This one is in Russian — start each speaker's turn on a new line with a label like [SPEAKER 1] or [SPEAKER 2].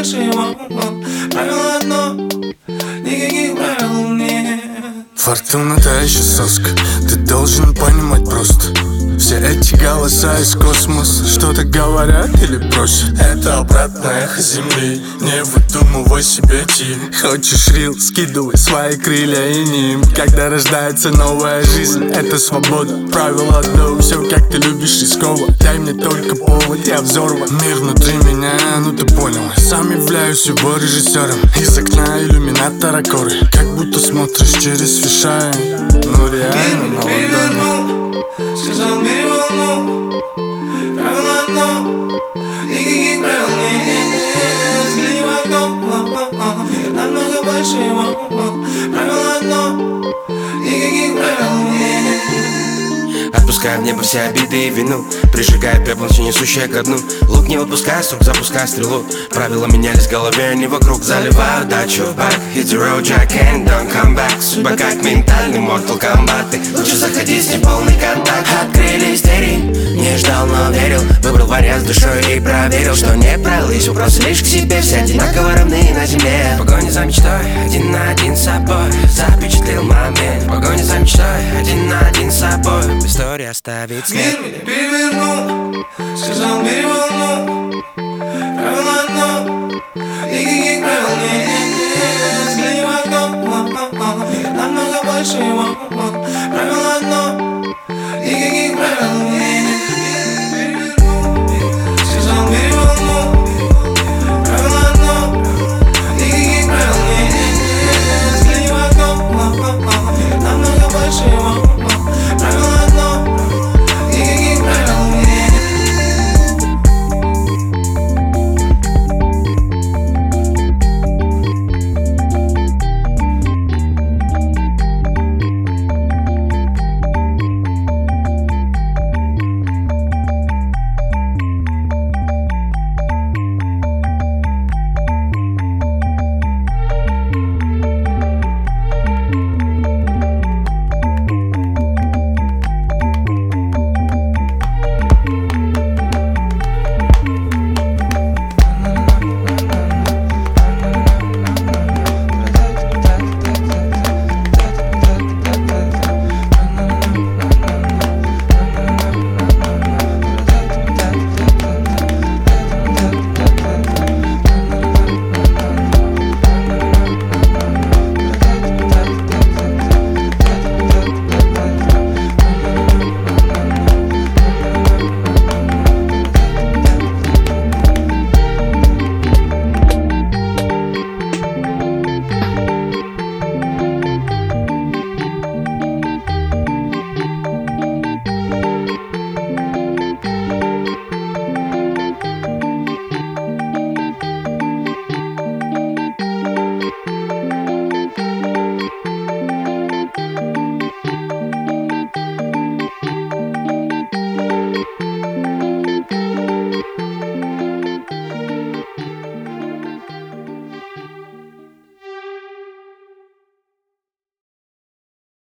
[SPEAKER 1] больше его. Правило одно, никаких правил нет.
[SPEAKER 2] Фортуна та еще соска, ты должен понимать просто. Все эти голоса из космоса что-то говорят или просят. Это обратное эхо земли, не выдумывай себе тиль. Хочешь рил, скидывай свои крылья и ним. Когда рождается новая жизнь, это свобода. Правило одно, все как ты любишь рисково. Дай мне только повод, я взорван. Мир внутри меня, ну ты понял. Сам являюсь его режиссером. Из окна иллюминатора коры, как будто смотришь через фишай. Ну реально на ладони.
[SPEAKER 1] Сказал мир волну, правило одно, никаких правил нет. Взгляни в окно, мир намного больше его. Правило одно, никаких правил нет.
[SPEAKER 3] Отпуская в небо все обиды и вину, прижигая пеплом все несущее ко дну. Лук не выпуская, срок запуская стрелу. Правила менялись в голове, а не вокруг. Заливаю дачу в бак, hit the road, Jack and don't come back. Судьба как ментальный Mortal Kombat. Ты лучше заходи с неполный контакт. Открылись двери, не ждал, но верил. Выбрал вариант с душой и проверил, что не пролись. Вопрос лишь к себе, все одинаково равны на земле. В погоне за мечтой, один на один с собой. Запечатлел момент. В погоне за мечтой, один на один с собой. История оставит след.
[SPEAKER 1] Мир меня перевернул, сказал мир волну. Правило одно, никаких правил нет. Взгляни в окно.